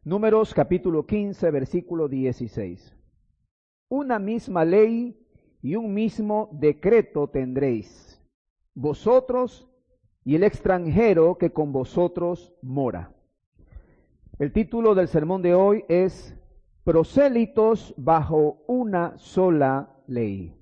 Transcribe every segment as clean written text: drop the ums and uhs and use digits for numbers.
Números capítulo 15, versículo 16. Una misma ley y un mismo decreto tendréis, vosotros y el extranjero que con vosotros mora. El título del sermón de hoy es Prosélitos bajo una sola ley.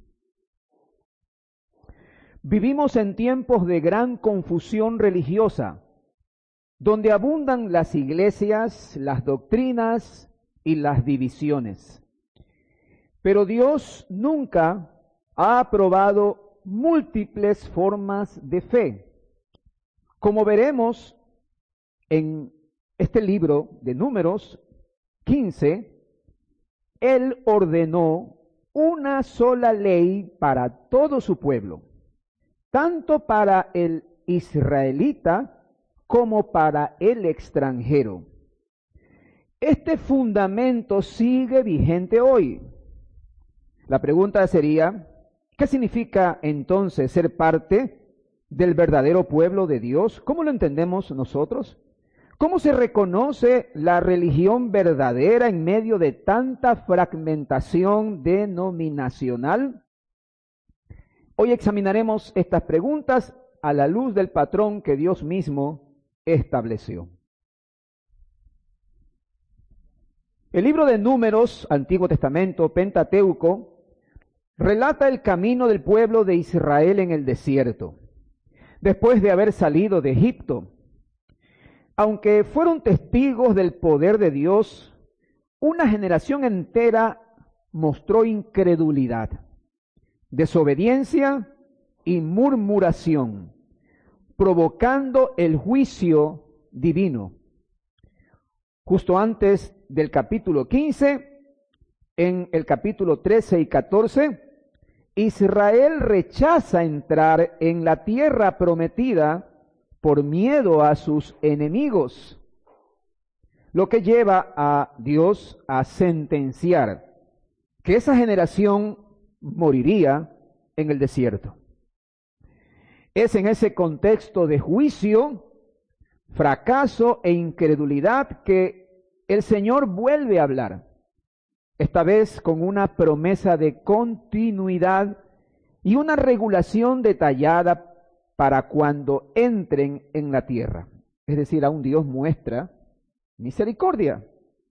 Vivimos en tiempos de gran confusión religiosa, donde abundan las iglesias, las doctrinas y las divisiones. Pero Dios nunca ha aprobado múltiples formas de fe. Como veremos en este libro de Números 15, Él ordenó una sola ley para todo su pueblo, tanto para el israelita como para el extranjero. Este fundamento sigue vigente hoy. La pregunta sería, ¿qué significa entonces ser parte del verdadero pueblo de Dios? ¿Cómo lo entendemos nosotros? ¿Cómo se reconoce la religión verdadera en medio de tanta fragmentación denominacional? Hoy examinaremos estas preguntas a la luz del patrón que Dios mismo estableció. El libro de Números, Antiguo Testamento, Pentateuco, relata el camino del pueblo de Israel en el desierto, después de haber salido de Egipto. Aunque fueron testigos del poder de Dios, una generación entera mostró incredulidad, desobediencia y murmuración, provocando el juicio divino. Justo antes del capítulo 15, en el capítulo 13 y 14, Israel rechaza entrar en la tierra prometida por miedo a sus enemigos, lo que lleva a Dios a sentenciar que esa generación moriría en el desierto. Es en ese contexto de juicio, fracaso e incredulidad que el Señor vuelve a hablar, esta vez con una promesa de continuidad y una regulación detallada para cuando entren en la tierra. Es decir, aún Dios muestra misericordia.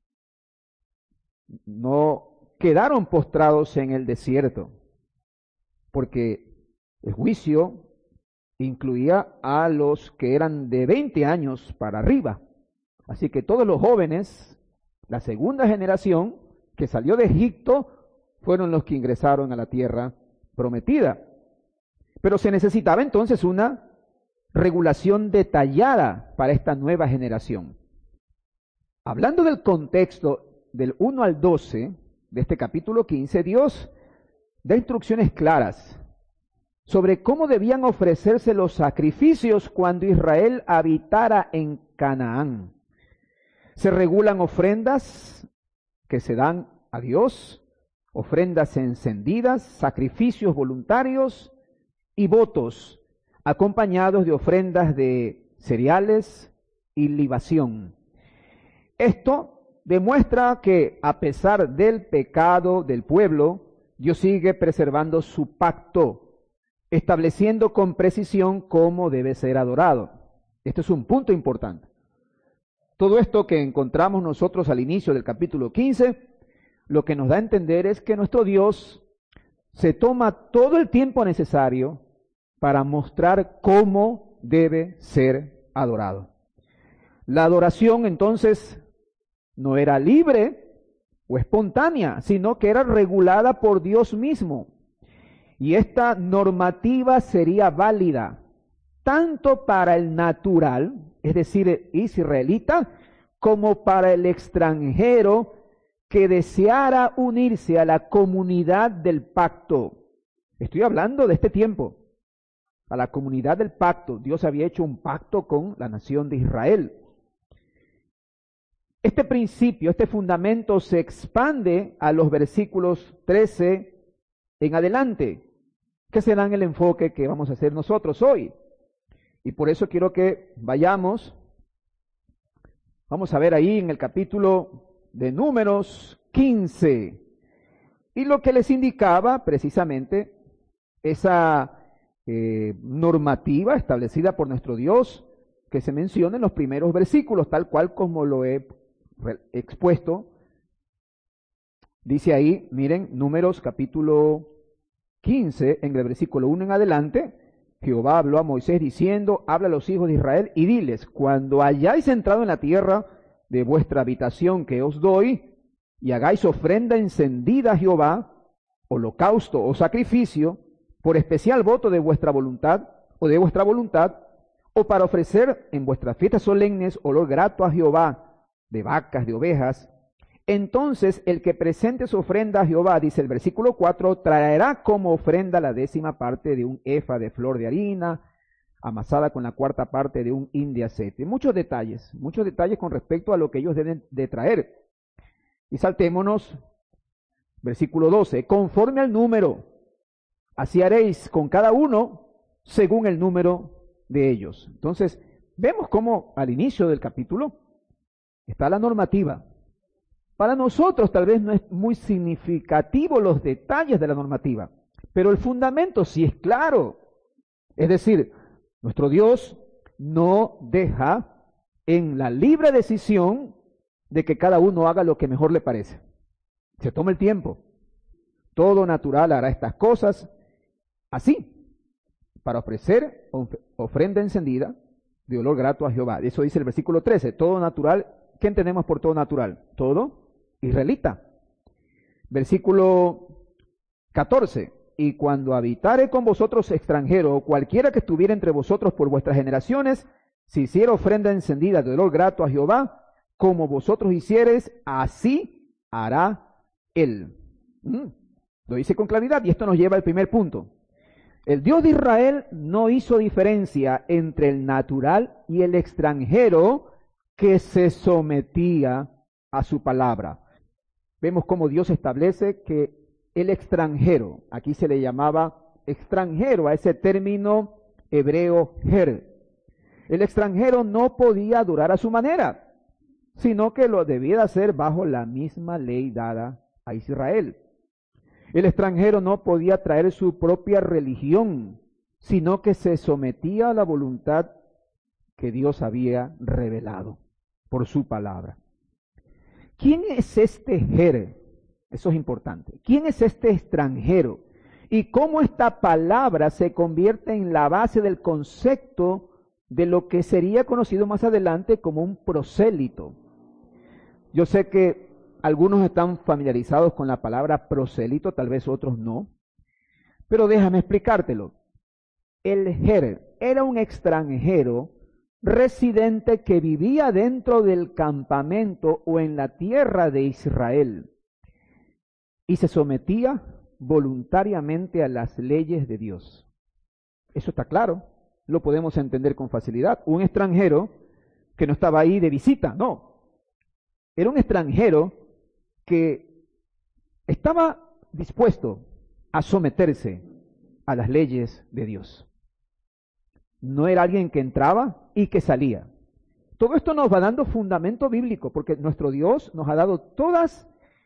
No quedaron postrados en el desierto, porque el juicio incluía a los que eran de 20 años para arriba. Así que todos los jóvenes, la segunda generación que salió de Egipto, fueron los que ingresaron a la tierra prometida. Pero se necesitaba entonces una regulación detallada para esta nueva generación. Hablando del contexto del 1 al 12 de este capítulo 15, Dios da instrucciones claras sobre cómo debían ofrecerse los sacrificios cuando Israel habitara en Canaán. Se regulan ofrendas que se dan a Dios, ofrendas encendidas, sacrificios voluntarios y votos, acompañados de ofrendas de cereales y libación. Esto demuestra que, a pesar del pecado del pueblo, Dios sigue preservando su pacto, estableciendo con precisión cómo debe ser adorado. Esto es un punto importante. Todo esto que encontramos nosotros al inicio del capítulo 15, lo que nos da a entender es que nuestro Dios se toma todo el tiempo necesario para mostrar cómo debe ser adorado. La adoración entonces no era libre o espontánea, sino que era regulada por Dios mismo. Y esta normativa sería válida tanto para el natural, es decir, israelita, como para el extranjero que deseara unirse a la comunidad del pacto. Estoy hablando de este tiempo, a la comunidad del pacto. Dios había hecho un pacto con la nación de Israel. Este principio, este fundamento se expande a los versículos 13 en adelante, que serán el enfoque que vamos a hacer nosotros hoy. Y por eso quiero que vayamos Vamos a ver ahí en el capítulo de Números 15. Y lo que les indicaba precisamente esa normativa establecida por nuestro Dios que se menciona en los primeros versículos, tal cual como lo he expuesto. Dice ahí, miren, Números capítulo 15, en el versículo 1 en adelante, Jehová habló a Moisés diciendo, habla a los hijos de Israel y diles, cuando hayáis entrado en la tierra de vuestra habitación que os doy, y hagáis ofrenda encendida a Jehová, holocausto o sacrificio, por especial voto de vuestra voluntad, o para ofrecer en vuestras fiestas solemnes olor grato a Jehová, de vacas, de ovejas, entonces el que presente su ofrenda a Jehová, dice el versículo 4, traerá como ofrenda la 10ª parte de un efa de flor de harina, amasada con la 4ª parte de un hin de aceite. Muchos detalles con respecto a lo que ellos deben de traer. Y saltémonos, versículo 12, conforme al número, así haréis con cada uno según el número de ellos. Entonces, vemos cómo al inicio del capítulo está la normativa. Para nosotros tal vez no es muy significativo los detalles de la normativa, pero el fundamento sí es claro. Es decir, nuestro Dios no deja en la libre decisión de que cada uno haga lo que mejor le parece. Se toma el tiempo. Todo natural hará estas cosas así, para ofrecer ofrenda encendida de olor grato a Jehová. Eso dice el versículo 13. Todo natural, ¿qué entendemos por todo natural? Todo israelita. Versículo 14. Y cuando habitare con vosotros extranjero, o cualquiera que estuviera entre vosotros por vuestras generaciones, si hiciera ofrenda encendida de olor grato a Jehová, como vosotros hiciereis, así hará él. Lo dice con claridad y esto nos lleva al primer punto. El Dios de Israel no hizo diferencia entre el natural y el extranjero que se sometía a su palabra. Vemos cómo Dios establece que el extranjero, aquí se le llamaba extranjero a ese término hebreo ger. El extranjero no podía adorar a su manera, sino que lo debía hacer bajo la misma ley dada a Israel. El extranjero no podía traer su propia religión, sino que se sometía a la voluntad que Dios había revelado por su palabra. ¿Quién es este ger? Eso es importante. ¿Quién es este extranjero? Y cómo esta palabra se convierte en la base del concepto de lo que sería conocido más adelante como un prosélito. Yo sé que algunos están familiarizados con la palabra prosélito, tal vez otros no, pero déjame explicártelo. El ger era un extranjero residente que vivía dentro del campamento o en la tierra de Israel y se sometía voluntariamente a las leyes de Dios. Eso está claro, lo podemos entender con facilidad. Un extranjero que no estaba ahí de visita, no. Era un extranjero que estaba dispuesto a someterse a las leyes de Dios. No era alguien que entraba y que salía. Todo esto nos va dando fundamento bíblico, porque nuestro Dios nos ha dado todas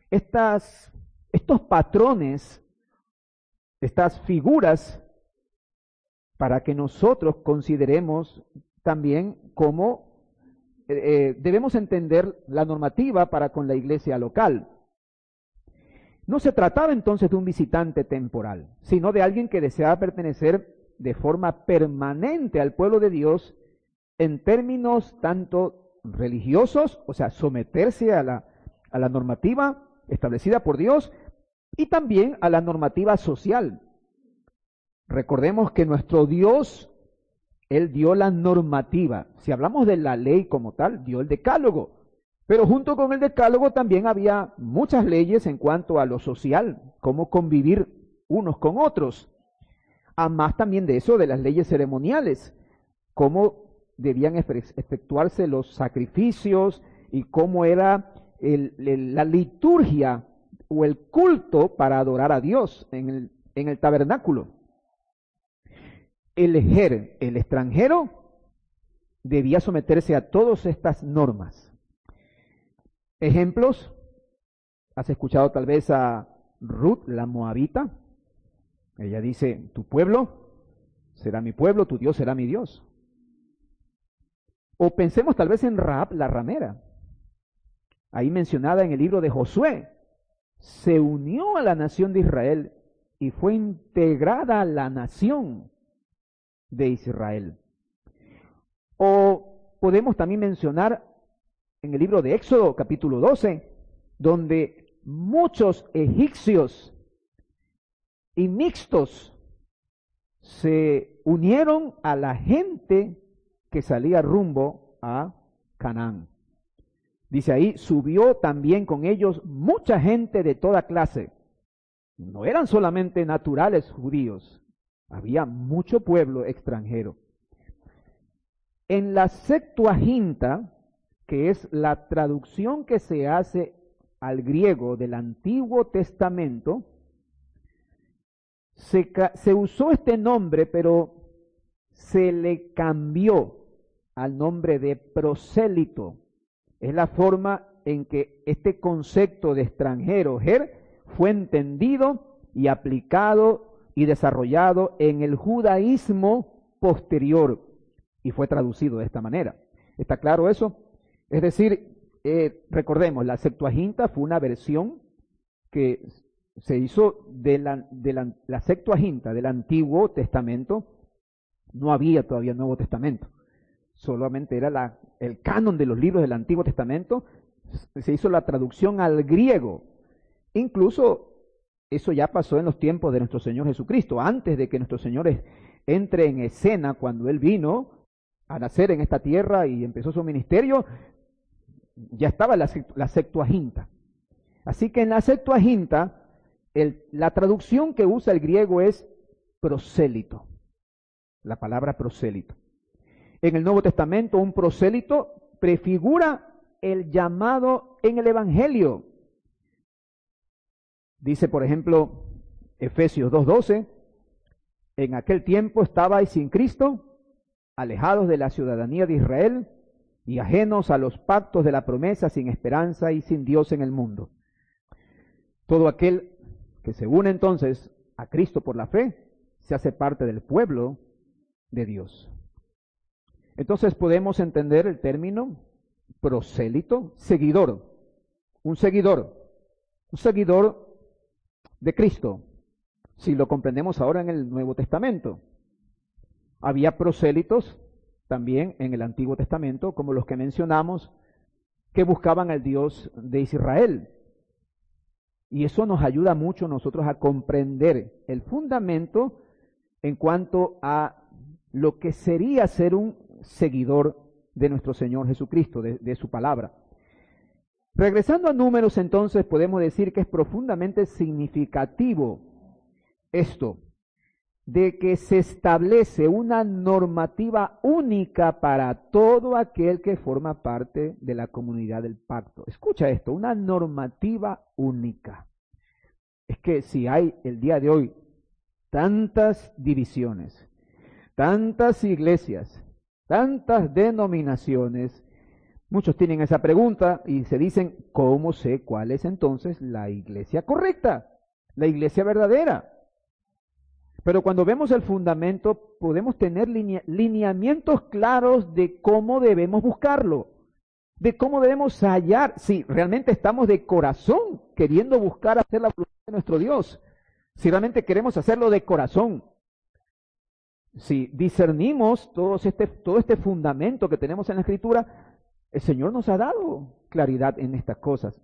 estos patrones, estas figuras, para que nosotros consideremos también cómo debemos entender la normativa para con la iglesia local. No se trataba entonces de un visitante temporal, sino de alguien que deseaba pertenecer de forma permanente al pueblo de Dios en términos tanto religiosos, o sea, someterse a la normativa establecida por Dios, y también a la normativa social. Recordemos que nuestro Dios, Él dio la normativa. Si hablamos de la ley como tal, dio el decálogo. Pero junto con el decálogo también había muchas leyes en cuanto a lo social, cómo convivir unos con otros. Además también de eso, de las leyes ceremoniales, cómo debían efectuarse los sacrificios y cómo era la liturgia o el culto para adorar a Dios en el tabernáculo. El extranjero, debía someterse a todas estas normas. Ejemplos, has escuchado tal vez a Ruth, la moabita. Ella dice, tu pueblo será mi pueblo, tu Dios será mi Dios. O pensemos tal vez en Rahab, la ramera, ahí mencionada en el libro de Josué. Se unió a la nación de Israel y fue integrada a la nación de Israel. O podemos también mencionar en el libro de Éxodo, capítulo 12, donde muchos egipcios y mixtos se unieron a la gente que salía rumbo a Canaán. Dice ahí, subió también con ellos mucha gente de toda clase. No eran solamente naturales judíos, había mucho pueblo extranjero. En la Septuaginta, que es la traducción que se hace al griego del Antiguo Testamento, se usó este nombre, pero se le cambió al nombre de prosélito. Es la forma en que este concepto de extranjero, ger, fue entendido y aplicado y desarrollado en el judaísmo posterior y fue traducido de esta manera. ¿Está claro eso? Es decir, recordemos, la Septuaginta fue una versión que se hizo de la Septuaginta del Antiguo Testamento. No había todavía Nuevo Testamento, solamente era el canon de los libros del Antiguo Testamento. Se hizo la traducción al griego. Incluso eso ya pasó en los tiempos de nuestro Señor Jesucristo, antes de que nuestro Señor entre en escena, cuando Él vino a nacer en esta tierra y empezó su ministerio, ya estaba la Septuaginta. Así que en la Septuaginta, la traducción que usa el griego es prosélito, la palabra prosélito. En el Nuevo Testamento, un prosélito prefigura el llamado en el Evangelio. Dice, por ejemplo, Efesios 2:12, en aquel tiempo estabais sin Cristo, alejados de la ciudadanía de Israel y ajenos a los pactos de la promesa, sin esperanza y sin Dios en el mundo. Todo aquel que se une entonces a Cristo por la fe, se hace parte del pueblo de Dios. Entonces podemos entender el término prosélito, seguidor, un seguidor de Cristo, si lo comprendemos ahora en el Nuevo Testamento. Había prosélitos también en el Antiguo Testamento, como los que mencionamos, que buscaban al Dios de Israel. Y eso nos ayuda mucho a nosotros a comprender el fundamento en cuanto a lo que sería ser un seguidor de nuestro Señor Jesucristo, de su palabra. Regresando a Números, entonces, podemos decir que es profundamente significativo esto, de que se establece una normativa única para todo aquel que forma parte de la comunidad del pacto. Escucha esto, una normativa única. Es que si hay el día de hoy tantas divisiones, tantas iglesias, tantas denominaciones, muchos tienen esa pregunta y se dicen, ¿cómo sé cuál es entonces la iglesia correcta, la iglesia verdadera? Pero cuando vemos el fundamento, podemos tener lineamientos claros de cómo debemos buscarlo, de cómo debemos hallar, si realmente estamos de corazón queriendo buscar hacer la voluntad de nuestro Dios, si realmente queremos hacerlo de corazón. Si discernimos todo este fundamento que tenemos en la Escritura, el Señor nos ha dado claridad en estas cosas.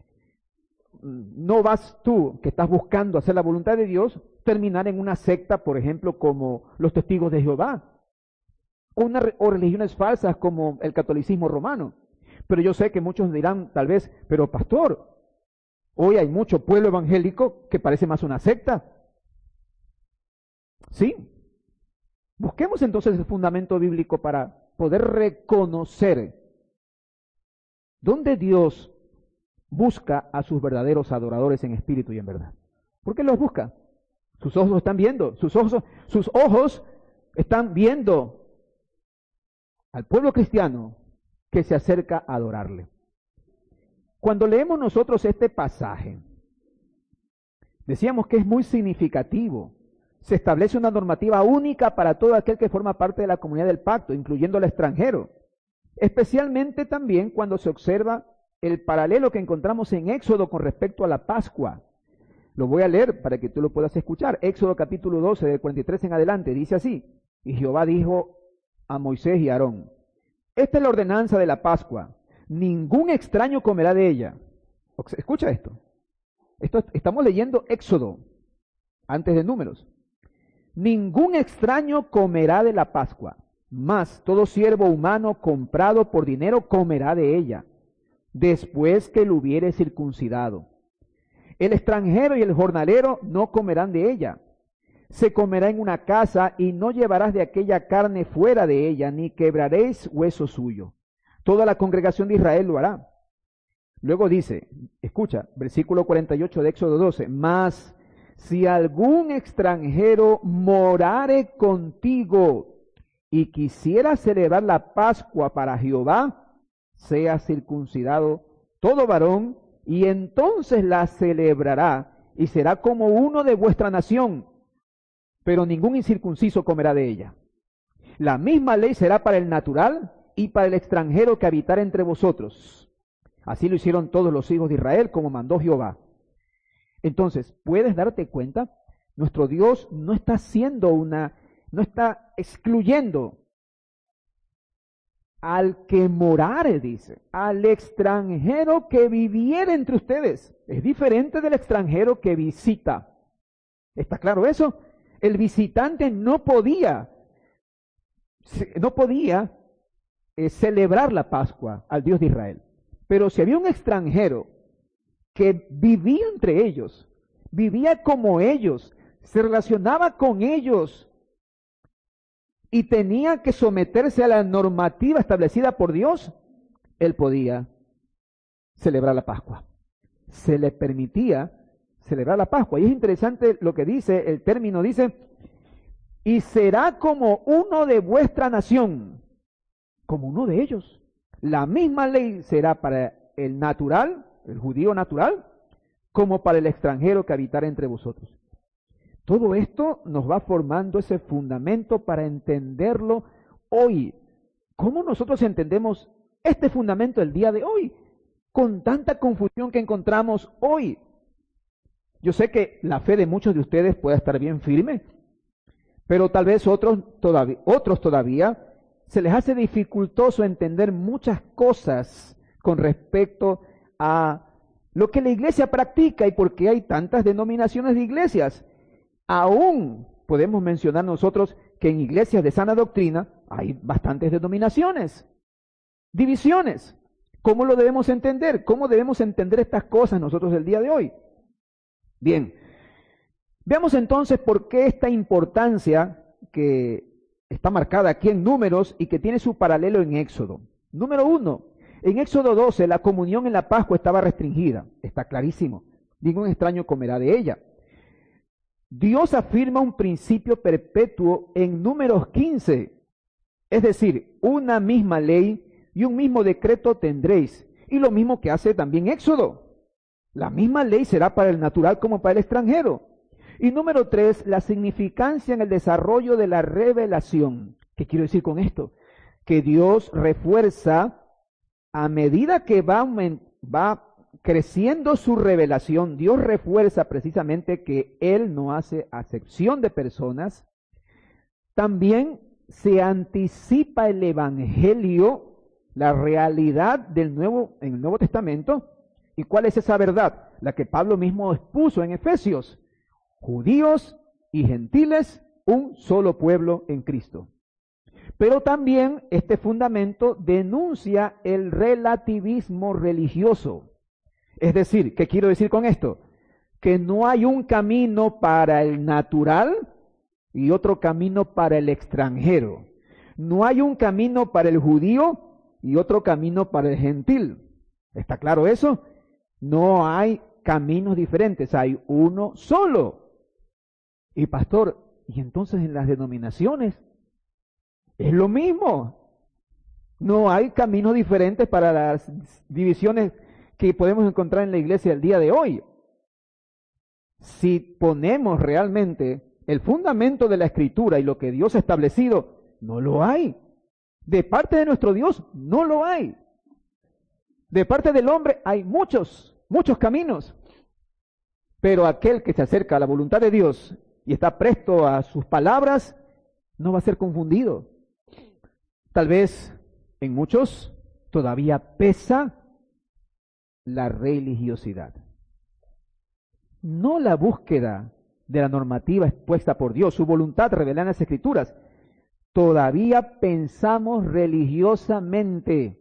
No vas tú, que estás buscando hacer la voluntad de Dios, terminar en una secta, por ejemplo, como los Testigos de Jehová, o religiones falsas como el catolicismo romano. Pero yo sé que muchos dirán, tal vez, pero pastor, hoy hay mucho pueblo evangélico que parece más una secta. Sí. Busquemos entonces el fundamento bíblico para poder reconocer dónde Dios busca a sus verdaderos adoradores en espíritu y en verdad. ¿Por qué los busca? Sus ojos están viendo, sus ojos están viendo al pueblo cristiano que se acerca a adorarle. Cuando leemos nosotros este pasaje, decíamos que es muy significativo. Se establece una normativa única para todo aquel que forma parte de la comunidad del pacto, incluyendo al extranjero. Especialmente también cuando se observa el paralelo que encontramos en Éxodo con respecto a la Pascua. Lo voy a leer para que tú lo puedas escuchar. Éxodo capítulo 12, del 43 en adelante, dice así: y Jehová dijo a Moisés y a Aarón: esta es la ordenanza de la Pascua, ningún extraño comerá de ella. Escucha esto. Estamos leyendo Éxodo, antes de Números. Ningún extraño comerá de la Pascua, mas todo siervo humano comprado por dinero comerá de ella, después que lo hubiere circuncidado. El extranjero y el jornalero no comerán de ella. Se comerá en una casa y no llevarás de aquella carne fuera de ella, ni quebraréis hueso suyo. Toda la congregación de Israel lo hará. Luego dice, escucha, versículo 48 de Éxodo 12, mas si algún extranjero morare contigo y quisiera celebrar la Pascua para Jehová, sea circuncidado todo varón, y entonces la celebrará, y será como uno de vuestra nación, pero ningún incircunciso comerá de ella. La misma ley será para el natural y para el extranjero que habitar entre vosotros. Así lo hicieron todos los hijos de Israel, como mandó Jehová. Entonces, ¿puedes darte cuenta? Nuestro Dios no está no está excluyendo al que morare, dice, al extranjero que viviera entre ustedes. Es diferente del extranjero que visita. ¿Está claro eso? El visitante no podía celebrar la Pascua al Dios de Israel. Pero si había un extranjero que vivía entre ellos, vivía como ellos, se relacionaba con ellos y tenía que someterse a la normativa establecida por Dios, él podía celebrar la Pascua. Se le permitía celebrar la Pascua. Y es interesante lo que dice, el término dice, y será como uno de vuestra nación, como uno de ellos. La misma ley será para el natural, el judío natural, como para el extranjero que habitara entre vosotros. Todo esto nos va formando ese fundamento para entenderlo hoy. ¿Cómo nosotros entendemos este fundamento el día de hoy? Con tanta confusión que encontramos hoy. Yo sé que la fe de muchos de ustedes puede estar bien firme, pero tal vez otros todavía se les hace dificultoso entender muchas cosas con respecto a lo que la iglesia practica y por qué hay tantas denominaciones de iglesias. Aún podemos mencionar nosotros que en iglesias de sana doctrina hay bastantes denominaciones, divisiones. ¿Cómo lo debemos entender? ¿Cómo debemos entender estas cosas nosotros el día de hoy? Bien, veamos entonces por qué esta importancia que está marcada aquí en Números y que tiene su paralelo en Éxodo. Número 1, en Éxodo 12 la comunión en la Pascua estaba restringida, está clarísimo, ningún extraño comerá de ella. Dios afirma un principio perpetuo en Números 15, es decir, una misma ley y un mismo decreto tendréis, y lo mismo que hace también Éxodo. La misma ley será para el natural como para el extranjero. Y número 3, la significancia en el desarrollo de la revelación. ¿Qué quiero decir con esto? Que Dios refuerza a medida que va creciendo su revelación. Dios refuerza precisamente que Él no hace acepción de personas. También se anticipa el Evangelio, la realidad en el Nuevo Testamento. ¿Y cuál es esa verdad? La que Pablo mismo expuso en Efesios. Judíos y gentiles, un solo pueblo en Cristo. Pero también este fundamento denuncia el relativismo religioso. Es decir, ¿qué quiero decir con esto? Que no hay un camino para el natural y otro camino para el extranjero. No hay un camino para el judío y otro camino para el gentil. ¿Está claro eso? No hay caminos diferentes, hay uno solo. Y pastor, ¿y entonces en las denominaciones? Es lo mismo. No hay caminos diferentes para las divisiones que podemos encontrar en la iglesia el día de hoy. Si ponemos realmente el fundamento de la Escritura y lo que Dios ha establecido, no lo hay. De parte de nuestro Dios, no lo hay. De parte del hombre hay muchos caminos. Pero aquel que se acerca a la voluntad de Dios y está presto a sus palabras, no va a ser confundido. Tal vez en muchos todavía pesa la religiosidad. No la búsqueda de la normativa expuesta por Dios, su voluntad revelada en las Escrituras. Todavía pensamos religiosamente.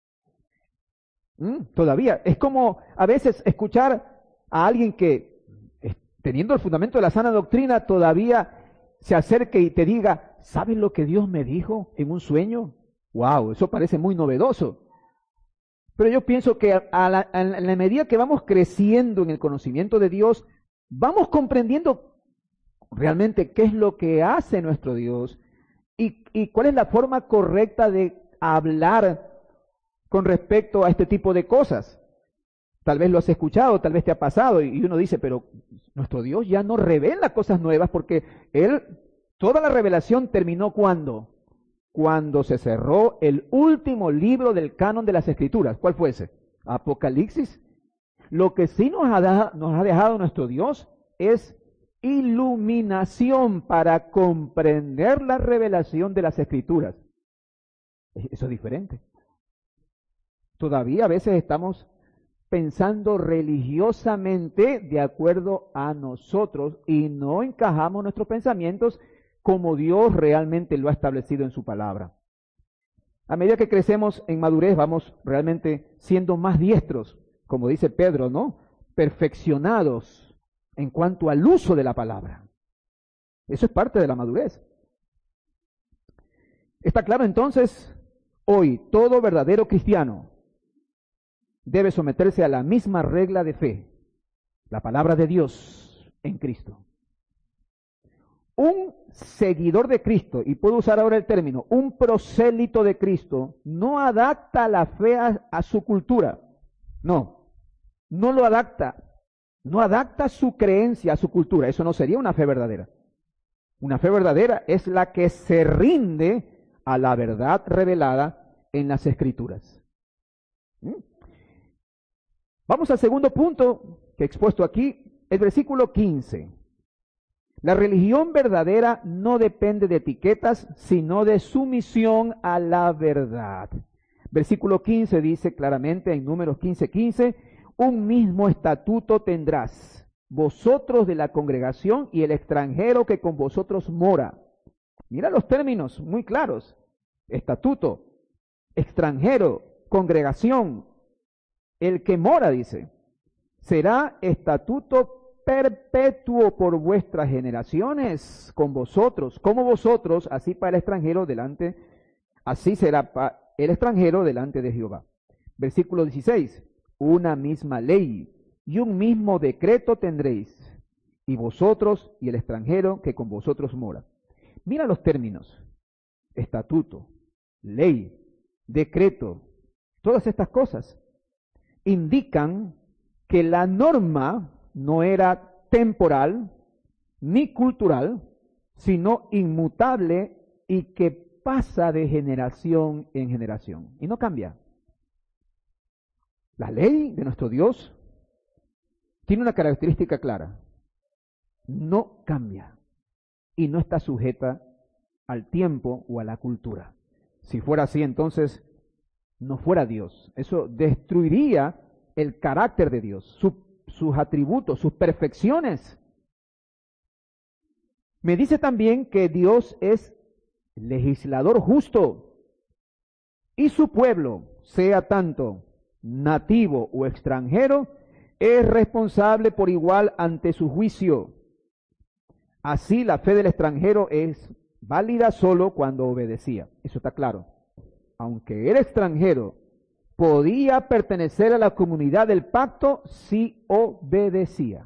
Todavía. Es como a veces escuchar a alguien que, teniendo el fundamento de la sana doctrina, todavía se acerque y te diga, ¿sabes lo que Dios me dijo en un sueño? ¡Wow! Eso parece muy novedoso. Pero yo pienso que en la medida que vamos creciendo en el conocimiento de Dios, vamos comprendiendo realmente qué es lo que hace nuestro Dios y cuál es la forma correcta de hablar con respecto a este tipo de cosas. Tal vez lo has escuchado, tal vez te ha pasado y uno dice, pero nuestro Dios ya no revela cosas nuevas porque toda la revelación terminó ¿cuándo? Cuando se cerró el último libro del canon de las Escrituras. ¿Cuál fue ese? Apocalipsis. Lo que sí nos ha dejado nuestro Dios es iluminación para comprender la revelación de las Escrituras. Eso es diferente. Todavía a veces estamos pensando religiosamente de acuerdo a nosotros y no encajamos nuestros pensamientos como Dios realmente lo ha establecido en su palabra. A medida que crecemos en madurez, vamos realmente siendo más diestros, como dice Pedro, ¿no? Perfeccionados en cuanto al uso de la palabra. Eso es parte de la madurez. Está claro entonces, hoy todo verdadero cristiano debe someterse a la misma regla de fe, la palabra de Dios en Cristo. Un seguidor de Cristo, y puedo usar ahora el término, un prosélito de Cristo, no adapta la fe a su cultura. No lo adapta. No adapta su creencia a su cultura. Eso no sería una fe verdadera. Una fe verdadera es la que se rinde a la verdad revelada en las Escrituras. Vamos al segundo punto que he expuesto aquí, el versículo 15. La religión verdadera no depende de etiquetas, sino de sumisión a la verdad. Versículo 15 dice claramente en Números 15:15, un mismo estatuto tendrás, vosotros de la congregación y el extranjero que con vosotros mora. Mira los términos muy claros. Estatuto, extranjero, congregación, el que mora, dice. Será estatuto perpetuo por vuestras generaciones con vosotros, como vosotros, así para el extranjero delante, así será para el extranjero delante de Jehová. Versículo 16, una misma ley y un mismo decreto tendréis, y vosotros y el extranjero que con vosotros mora. Mira los términos, estatuto, ley, decreto, todas estas cosas indican que la norma no era temporal ni cultural, sino inmutable y que pasa de generación en generación y no cambia. La ley de nuestro Dios tiene una característica clara, no cambia y no está sujeta al tiempo o a la cultura. Si fuera así, entonces no fuera Dios. Eso destruiría el carácter de Dios, sus atributos, sus perfecciones. Me dice también que Dios es legislador justo y su pueblo, sea tanto nativo o extranjero, es responsable por igual ante su juicio. Así la fe del extranjero es válida solo cuando obedecía. Eso está claro. Aunque era extranjero, podía pertenecer a la comunidad del pacto si obedecía.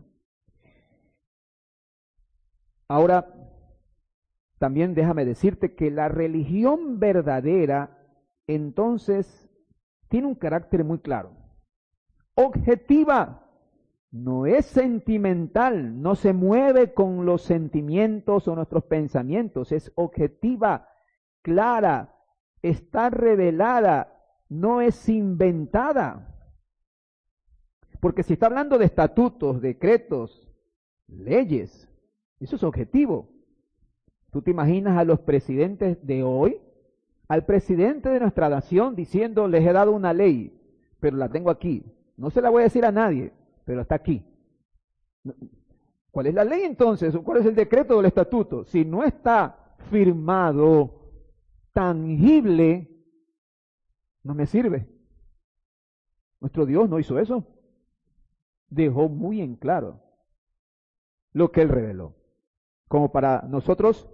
Ahora, también déjame decirte que la religión verdadera, entonces, tiene un carácter muy claro. objetiva, no es sentimental, no se mueve con los sentimientos o nuestros pensamientos, es objetiva, clara, está revelada, no es inventada. Porque si está hablando de estatutos, decretos, leyes, eso es objetivo. ¿Tú te imaginas a los presidentes de hoy? Al presidente de nuestra nación diciendo, les he dado una ley, pero la tengo aquí. No se la voy a decir a nadie, pero está aquí. ¿Cuál es la ley entonces? ¿Cuál es el decreto o el estatuto? Si no está firmado, tangible, no me sirve. Nuestro Dios no hizo eso. Dejó muy en claro lo que Él reveló, como para nosotros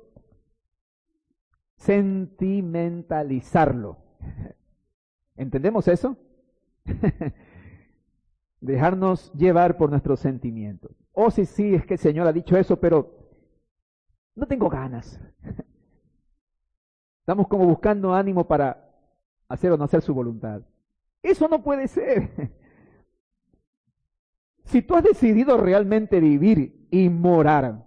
sentimentalizarlo. ¿Entendemos eso? Dejarnos llevar por nuestros sentimientos. Oh, sí, sí, es que el Señor ha dicho eso, pero no tengo ganas. Estamos como buscando ánimo para hacer o no hacer su voluntad. Eso no puede ser. Si tú has decidido realmente vivir y morar,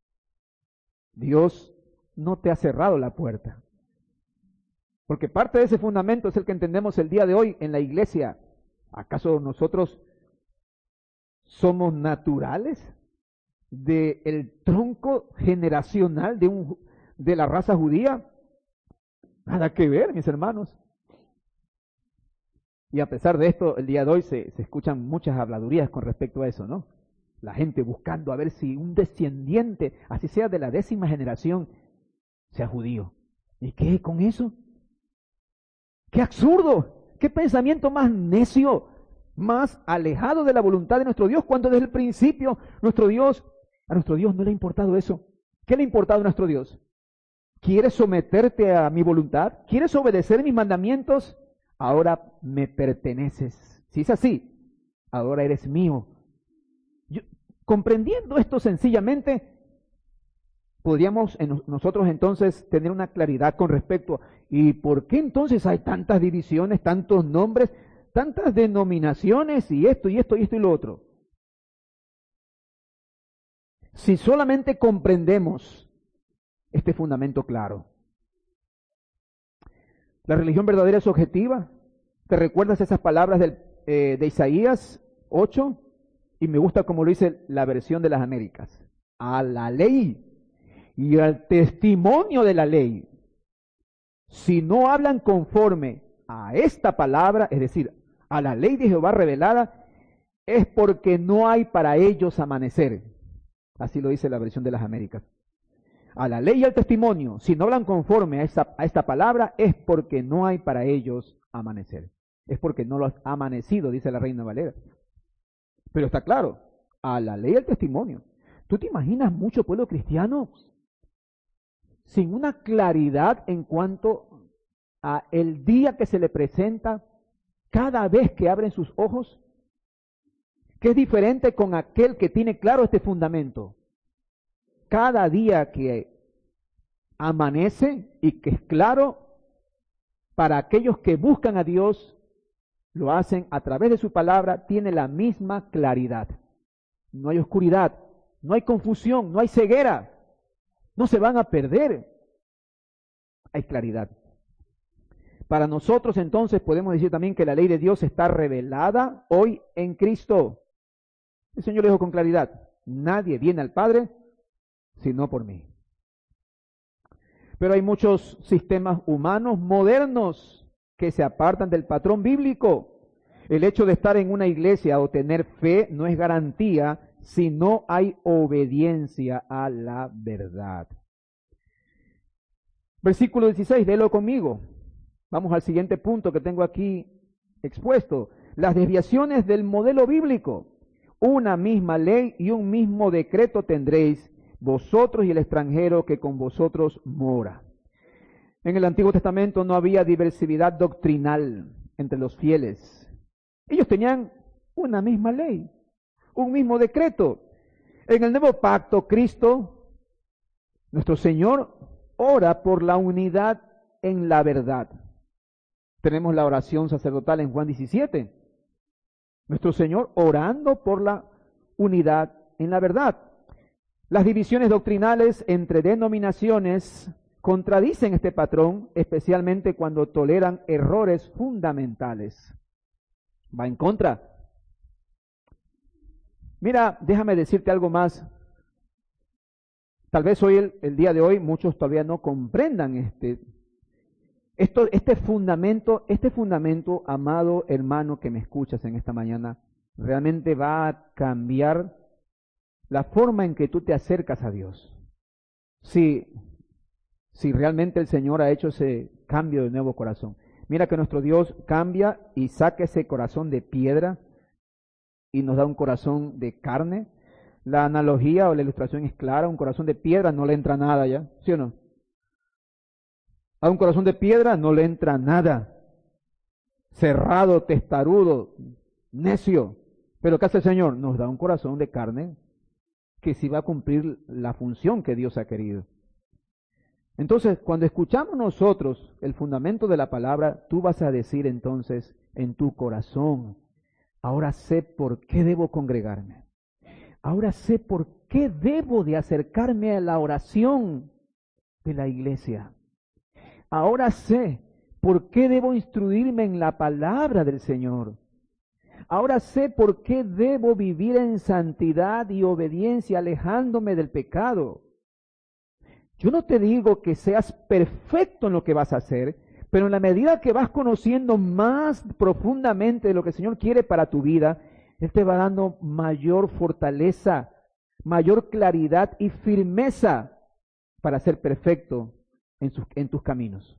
Dios no te ha cerrado la puerta. Porque parte de ese fundamento es el que entendemos el día de hoy en la iglesia. ¿Acaso nosotros somos naturales del tronco generacional de la raza judía? Nada que ver, mis hermanos. Y a pesar de esto, el día de hoy se escuchan muchas habladurías con respecto a eso, ¿no? La gente buscando a ver si un descendiente, así sea de la 10ª generación, sea judío. ¿Y qué con eso? ¡Qué absurdo! ¡Qué pensamiento más necio! Más alejado de la voluntad de nuestro Dios, cuando desde el principio a nuestro Dios no le ha importado eso. ¿Qué le ha importado a nuestro Dios? ¿Quieres someterte a mi voluntad? ¿Quieres obedecer mis mandamientos? Ahora me perteneces. Si es así, ahora eres mío. Comprendiendo esto sencillamente, podríamos nosotros entonces tener una claridad con respecto a ¿y por qué entonces hay tantas divisiones, tantos nombres, tantas denominaciones y esto y esto y esto y lo otro? Si solamente comprendemos este fundamento claro. La religión verdadera es objetiva. ¿Te recuerdas esas palabras de Isaías 8? Y me gusta como lo dice la versión de las Américas. A la ley y al testimonio de la ley. Si no hablan conforme a esta palabra, es decir, a la ley de Jehová revelada, es porque no hay para ellos amanecer. Así lo dice la versión de las Américas. A la ley y al testimonio, si no hablan conforme a esta palabra, es porque no hay para ellos amanecer. Es porque no lo ha amanecido, dice la Reina Valera. Pero está claro, a la ley y al testimonio. ¿Tú te imaginas mucho pueblo cristiano sin una claridad en cuanto a el día que se le presenta cada vez que abren sus ojos? Que es diferente con aquel que tiene claro este fundamento. Cada día que amanece y que es claro, para aquellos que buscan a Dios, lo hacen a través de su palabra, tiene la misma claridad. No hay oscuridad, no hay confusión, no hay ceguera, no se van a perder. Hay claridad. Para nosotros entonces podemos decir también que la ley de Dios está revelada hoy en Cristo. El Señor dijo con claridad, nadie viene al Padre sino por mí. Pero hay muchos sistemas humanos modernos que se apartan del patrón bíblico. El hecho de estar en una iglesia o tener fe no es garantía si no hay obediencia a la verdad. Versículo 16, léelo conmigo. Vamos al siguiente punto que tengo aquí expuesto. Las desviaciones del modelo bíblico. Una misma ley y un mismo decreto tendréis vosotros y el extranjero que con vosotros mora. En el Antiguo Testamento no había diversidad doctrinal entre los fieles. Ellos tenían una misma ley, un mismo decreto. En el Nuevo Pacto, Cristo, nuestro Señor, ora por la unidad en la verdad. Tenemos la oración sacerdotal en Juan 17. Nuestro Señor orando por la unidad en la verdad. Las divisiones doctrinales entre denominaciones contradicen este patrón, especialmente cuando toleran errores fundamentales. Va en contra. Mira, déjame decirte algo más. Tal vez hoy, el día de hoy, muchos todavía no comprendan este fundamento, amado hermano que me escuchas en esta mañana, realmente va a cambiar la forma en que tú te acercas a Dios. Si realmente el Señor ha hecho ese cambio de nuevo corazón. Mira que nuestro Dios cambia y saca ese corazón de piedra y nos da un corazón de carne. La analogía o la ilustración es clara, un corazón de piedra no le entra nada ya, ¿sí o no? A un corazón de piedra no le entra nada. Cerrado, testarudo, necio. Pero ¿qué hace el Señor? Nos da un corazón de carne que sí va a cumplir la función que Dios ha querido. Entonces, cuando escuchamos nosotros el fundamento de la palabra, tú vas a decir entonces en tu corazón, ahora sé por qué debo congregarme. Ahora sé por qué debo de acercarme a la oración de la iglesia. Ahora sé por qué debo instruirme en la palabra del Señor. Ahora sé por qué debo vivir en santidad y obediencia, alejándome del pecado. Yo no te digo que seas perfecto en lo que vas a hacer, pero en la medida que vas conociendo más profundamente de lo que el Señor quiere para tu vida, Él te va dando mayor fortaleza, mayor claridad y firmeza para ser perfecto en tus caminos.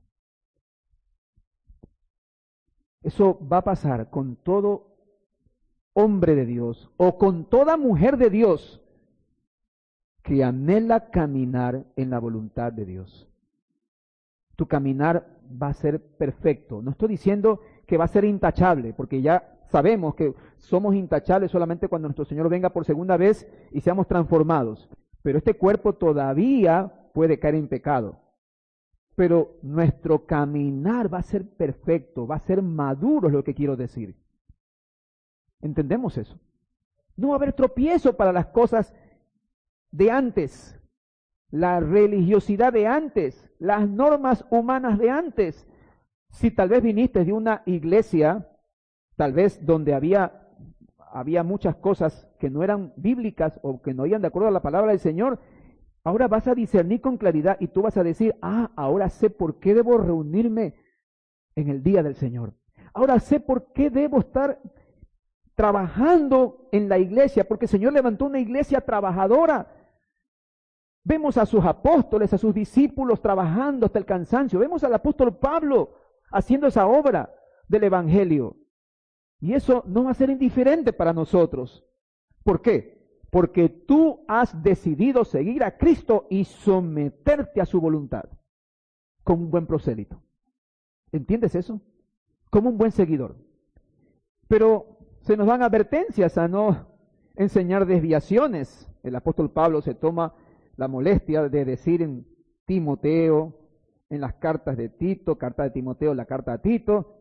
Eso va a pasar con todo hombre de Dios o con toda mujer de Dios que anhela caminar en la voluntad de Dios. Tu caminar va a ser perfecto. No estoy diciendo que va a ser intachable, porque ya sabemos que somos intachables solamente cuando nuestro Señor venga por segunda vez y seamos transformados. Pero este cuerpo todavía puede caer en pecado. Pero nuestro caminar va a ser perfecto, va a ser maduro, es lo que quiero decir. ¿Entendemos eso? No va a haber tropiezo para las cosas de antes, la religiosidad de antes, las normas humanas de antes. Si tal vez viniste de una iglesia, tal vez donde había muchas cosas que no eran bíblicas o que no iban de acuerdo a la palabra del Señor, ahora vas a discernir con claridad y tú vas a decir, ahora sé por qué debo reunirme en el día del Señor. Ahora sé por qué debo estar trabajando en la iglesia, porque el Señor levantó una iglesia trabajadora. Vemos a sus apóstoles, a sus discípulos trabajando hasta el cansancio. Vemos al apóstol Pablo haciendo esa obra del Evangelio. Y eso no va a ser indiferente para nosotros. ¿Por qué? Porque tú has decidido seguir a Cristo y someterte a su voluntad como un buen prosélito. ¿Entiendes eso? Como un buen seguidor. Pero se nos dan advertencias a no enseñar desviaciones. El apóstol Pablo se toma la molestia de decir en Timoteo, en las cartas de Tito, carta de Timoteo, la carta a Tito,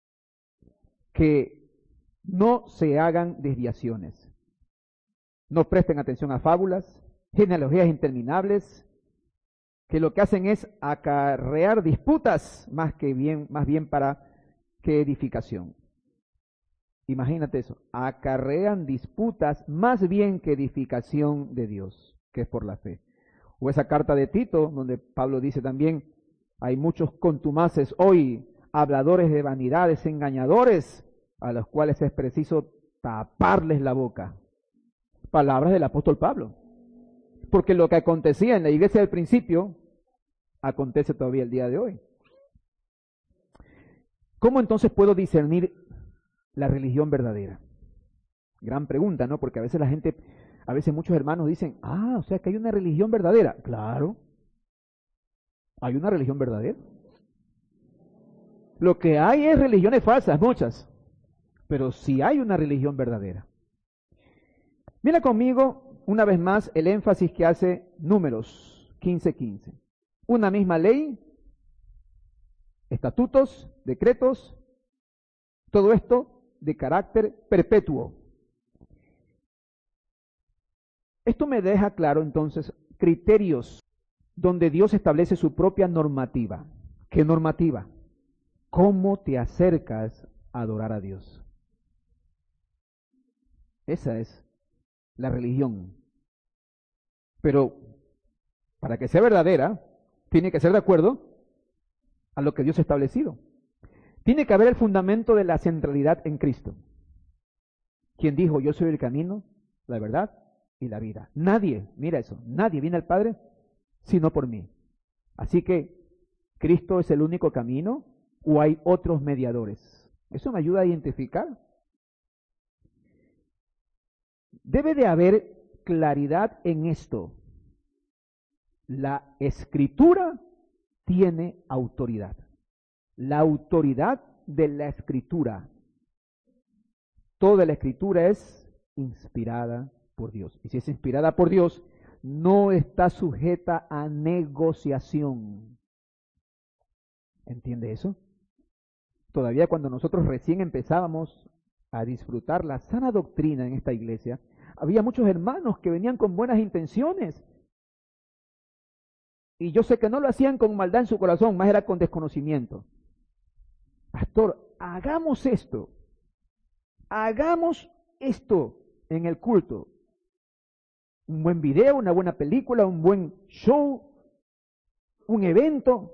que no se hagan desviaciones. No presten atención a fábulas, genealogías interminables, que lo que hacen es acarrear disputas más bien para que edificación. Imagínate eso, acarrean disputas más bien que edificación de Dios, que es por la fe. O esa carta de Tito, donde Pablo dice también, hay muchos contumaces hoy, habladores de vanidades, engañadores, a los cuales es preciso taparles la boca. Palabras del apóstol Pablo. Porque lo que acontecía en la iglesia del principio, acontece todavía el día de hoy. ¿Cómo entonces puedo discernir la religión verdadera? Gran pregunta, ¿no? Porque a veces muchos hermanos dicen, o sea que hay una religión verdadera. Claro, hay una religión verdadera. Lo que hay es religiones falsas, muchas, pero sí hay una religión verdadera. Mira conmigo una vez más el énfasis que hace Números 15:15. Una misma ley, estatutos, decretos, todo esto de carácter perpetuo. Esto me deja claro entonces criterios donde Dios establece su propia normativa. ¿Qué normativa? ¿Cómo te acercas a adorar a Dios? Esa es la religión. Pero para que sea verdadera, tiene que ser de acuerdo a lo que Dios ha establecido. Tiene que haber el fundamento de la centralidad en Cristo, quien dijo: yo soy el camino, la verdad y la vida. Nadie, mira eso, nadie viene al Padre sino por mí. Así que, ¿Cristo es el único camino o hay otros mediadores? Eso me ayuda a identificar. Debe de haber claridad en esto. La Escritura tiene autoridad. La autoridad de la Escritura. Toda la Escritura es inspirada por Dios. Y si es inspirada por Dios, no está sujeta a negociación. ¿Entiende eso? Todavía cuando nosotros recién empezábamos a disfrutar la sana doctrina en esta iglesia, había muchos hermanos que venían con buenas intenciones. Y yo sé que no lo hacían con maldad en su corazón, más era con desconocimiento. Pastor, hagamos esto en el culto. Un buen video, una buena película, un buen show, un evento.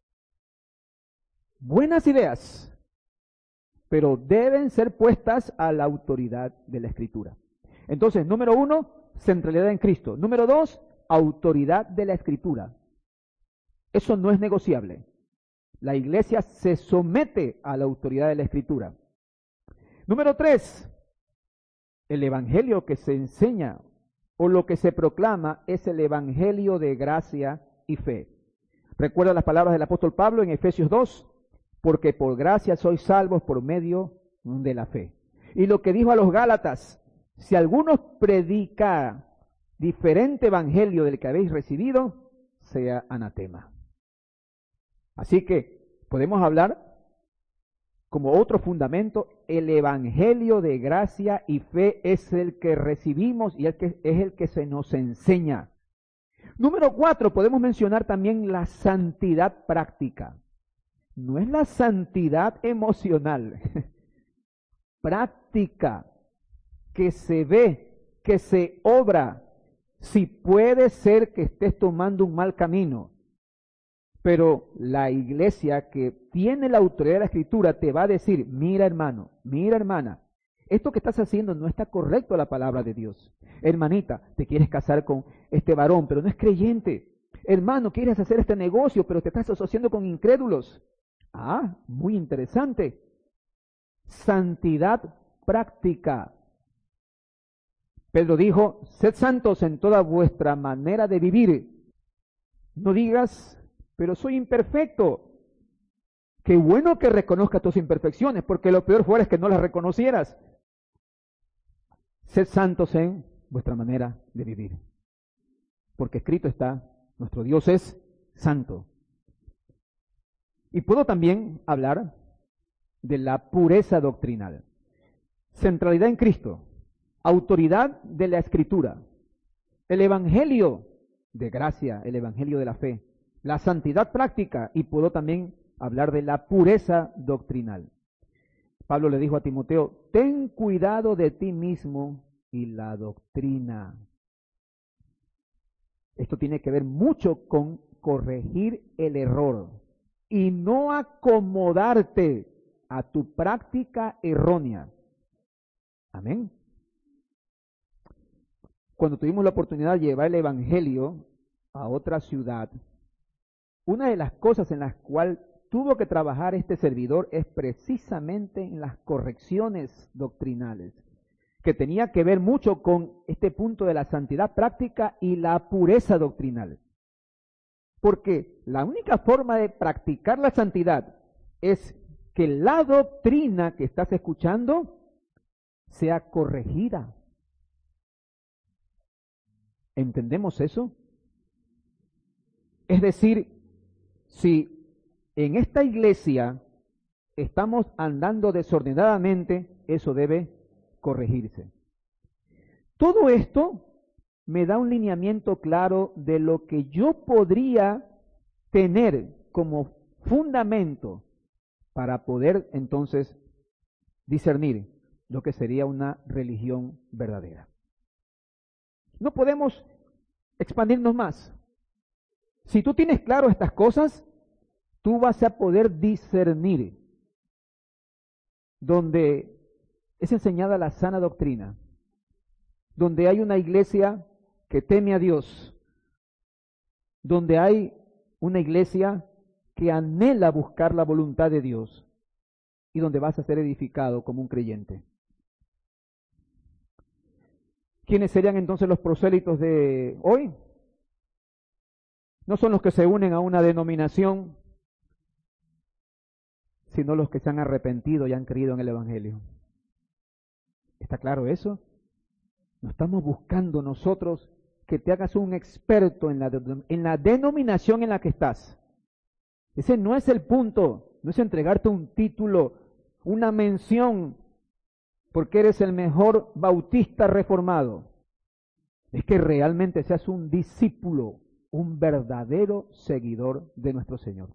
Buenas ideas, pero deben ser puestas a la autoridad de la Escritura. Entonces, número 1, centralidad en Cristo. Número 2, autoridad de la Escritura. Eso no es negociable. La iglesia se somete a la autoridad de la Escritura. Número 3, el evangelio que se enseña o lo que se proclama es el evangelio de gracia y fe. Recuerda las palabras del apóstol Pablo en Efesios 2, porque por gracia sois salvos por medio de la fe. Y lo que dijo a los Gálatas: si alguno predica diferente evangelio del que habéis recibido, sea anatema. Así que podemos hablar como otro fundamento, el evangelio de gracia y fe es el que recibimos y es el que se nos enseña. Número 4, podemos mencionar también la santidad práctica. No es la santidad emocional, práctica, que se ve, que se obra. Si puede ser que estés tomando un mal camino, pero la iglesia que tiene la autoridad de la Escritura te va a decir: mira hermano, mira hermana, esto que estás haciendo no está correcto a la palabra de Dios. Hermanita, te quieres casar con este varón, pero no es creyente. Hermano, quieres hacer este negocio, pero te estás asociando con incrédulos. Ah, muy interesante. Santidad práctica. Pedro dijo: sed santos en toda vuestra manera de vivir. No digas: pero soy imperfecto. Qué bueno que reconozcas tus imperfecciones, porque lo peor fuera es que no las reconocieras. Sed santos en vuestra manera de vivir. Porque escrito está: nuestro Dios es santo. Y puedo también hablar de la pureza doctrinal. Centralidad en Cristo, autoridad de la Escritura, el evangelio de gracia, el evangelio de la fe, la santidad práctica, y puedo también hablar de la pureza doctrinal. Pablo le dijo a Timoteo: ten cuidado de ti mismo y la doctrina. Esto tiene que ver mucho con corregir el error y no acomodarte a tu práctica errónea. Amén. Cuando tuvimos la oportunidad de llevar el evangelio a otra ciudad, una de las cosas en las cuales tuvo que trabajar este servidor es precisamente en las correcciones doctrinales, que tenía que ver mucho con este punto de la santidad práctica y la pureza doctrinal. Porque la única forma de practicar la santidad es que la doctrina que estás escuchando sea corregida. ¿Entendemos eso? Es decir, si en esta iglesia estamos andando desordenadamente, eso debe corregirse. Todo esto me da un lineamiento claro de lo que yo podría tener como fundamento para poder entonces discernir lo que sería una religión verdadera. No podemos expandirnos más. Si tú tienes claro estas cosas, tú vas a poder discernir donde es enseñada la sana doctrina, donde hay una iglesia que teme a Dios, donde hay una iglesia que anhela buscar la voluntad de Dios y donde vas a ser edificado como un creyente. ¿Quiénes serían entonces los prosélitos de hoy? No son los que se unen a una denominación, sino los que se han arrepentido y han creído en el Evangelio. ¿Está claro eso? No estamos buscando nosotros que te hagas un experto en la denominación en la que estás. Ese no es el punto, no es entregarte un título, una mención, porque eres el mejor bautista reformado. Es que realmente seas un discípulo, un verdadero seguidor de nuestro Señor.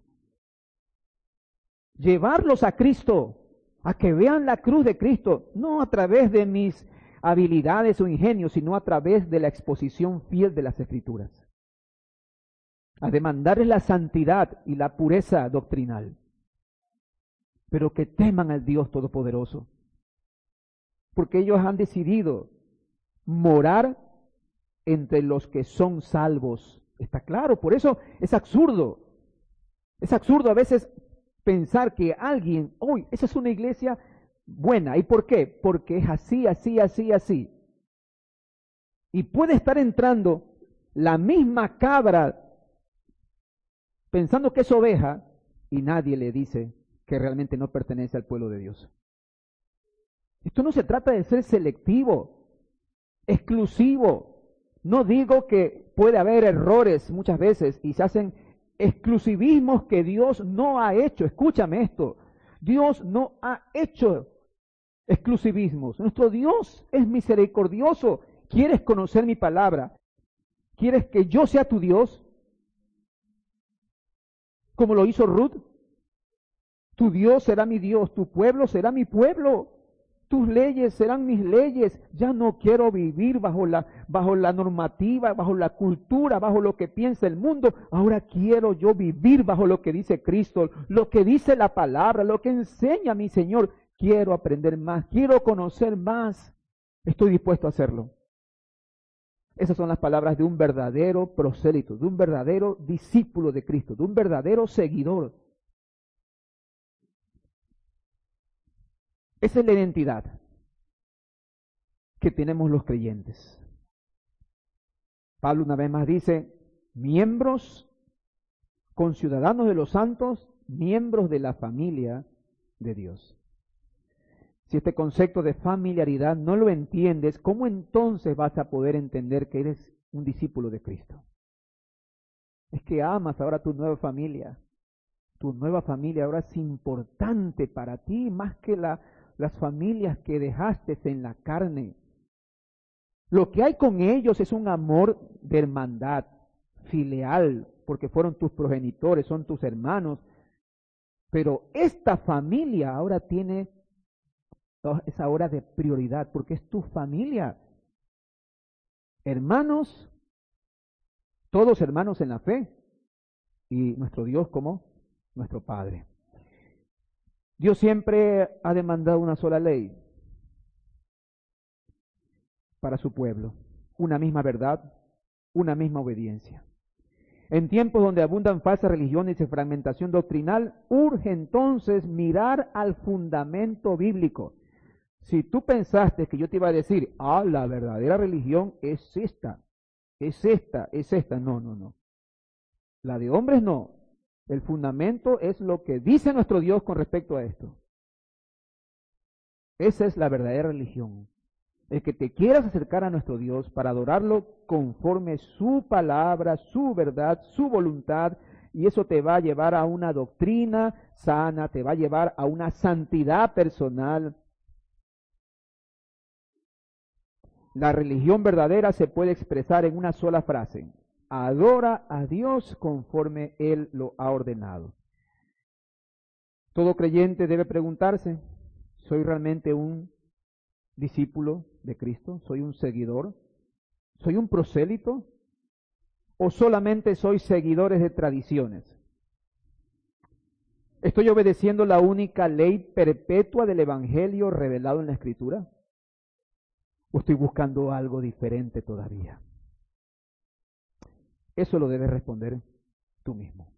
Llevarlos a Cristo, a que vean la cruz de Cristo, no a través de mis habilidades o ingenios, sino a través de la exposición fiel de las Escrituras. A demandarles la santidad y la pureza doctrinal, pero que teman al Dios Todopoderoso, porque ellos han decidido morar entre los que son salvos. Está claro, por eso es absurdo a veces pensar que alguien, uy, esa es una iglesia buena. ¿Y por qué? Porque es así, así, así, así. Y puede estar entrando la misma cabra pensando que es oveja y nadie le dice que realmente no pertenece al pueblo de Dios. Esto no se trata de ser selectivo, exclusivo. No digo que puede haber errores muchas veces y se hacen exclusivismos que Dios no ha hecho. Escúchame esto, Dios no ha hecho exclusivismos. Nuestro Dios es misericordioso. ¿Quieres conocer mi palabra? ¿Quieres que yo sea tu Dios? Como lo hizo Ruth. Tu Dios será mi Dios, tu pueblo será mi pueblo, tus leyes serán mis leyes. Ya no quiero vivir bajo la normativa, bajo la cultura, bajo lo que piensa el mundo. Ahora quiero yo vivir bajo lo que dice Cristo, lo que dice la palabra, lo que enseña mi Señor. Quiero aprender más, quiero conocer más. Estoy dispuesto a hacerlo. Esas son las palabras de un verdadero prosélito, de un verdadero discípulo de Cristo, de un verdadero seguidor. Esa es la identidad que tenemos los creyentes. Pablo una vez más dice, miembros, conciudadanos de los santos, miembros de la familia de Dios. Si este concepto de familiaridad no lo entiendes, ¿cómo entonces vas a poder entender que eres un discípulo de Cristo? Es que amas ahora tu nueva familia. Tu nueva familia ahora es importante para ti más que las familias que dejaste en la carne. Lo que hay con ellos es un amor de hermandad, filial, porque fueron tus progenitores, son tus hermanos. Pero esta familia ahora tiene esa hora de prioridad, porque es tu familia. Hermanos, todos hermanos en la fe, y nuestro Dios como nuestro Padre. Dios siempre ha demandado una sola ley para su pueblo, una misma verdad, una misma obediencia. En tiempos donde abundan falsas religiones y fragmentación doctrinal, urge entonces mirar al fundamento bíblico. Si tú pensaste que yo te iba a decir, la verdadera religión es esta, no. La de hombres no. El fundamento es lo que dice nuestro Dios con respecto a esto. Esa es la verdadera religión. El que te quieras acercar a nuestro Dios para adorarlo conforme su palabra, su verdad, su voluntad, y eso te va a llevar a una doctrina sana, te va a llevar a una santidad personal, La religión verdadera se puede expresar en una sola frase: adora a Dios conforme Él lo ha ordenado. Todo creyente debe preguntarse: ¿soy realmente un discípulo de Cristo? ¿Soy un seguidor? ¿Soy un prosélito? ¿O solamente soy seguidores de tradiciones? ¿Estoy obedeciendo la única ley perpetua del Evangelio revelado en la Escritura? ¿O estoy buscando algo diferente todavía? Eso lo debes responder tú mismo.